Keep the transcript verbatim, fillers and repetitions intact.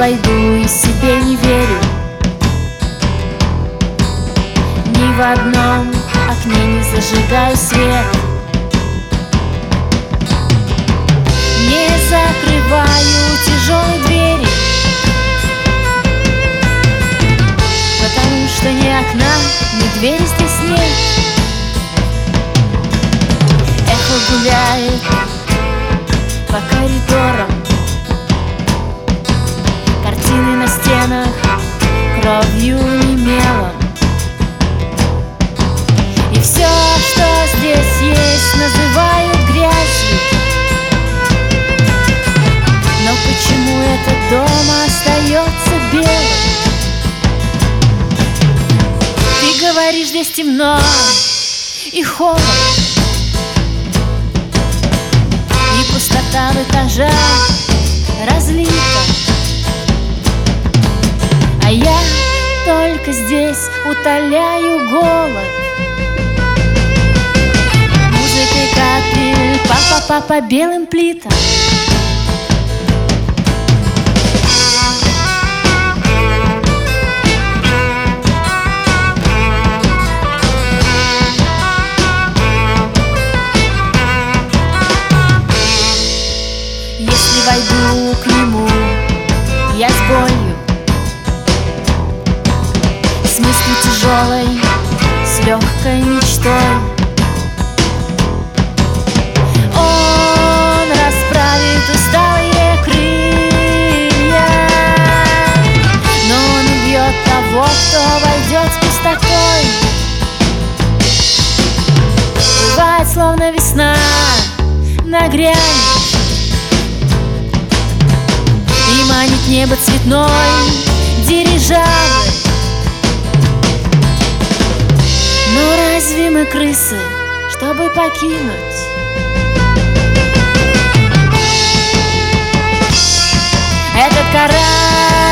войду и себе не верю. Ни в одном окне не зажигаю свет, не закрываю тяжелые двери, потому что ни окна, ни двери здесь нет. Эхо гуляет по коридорам, картины на стенах кровью и мелом. И все, что здесь есть, называют грязью. Но почему этот дом остается белым? Ты говоришь, здесь темно и холодно, и пустота в этажах разлита. А я только здесь утоляю голод музыкой капель па-па-па по белым плитам. Если войду к нему, я с болью, с мыслью тяжелой, с легкой мечтой. Он расправит усталые крылья, но он убьет того, кто войдет с пустотой. Бывает, словно весна на грани, и манит небо цветной дирижабль. Но разве мы крысы, чтобы покинуть этот корабль?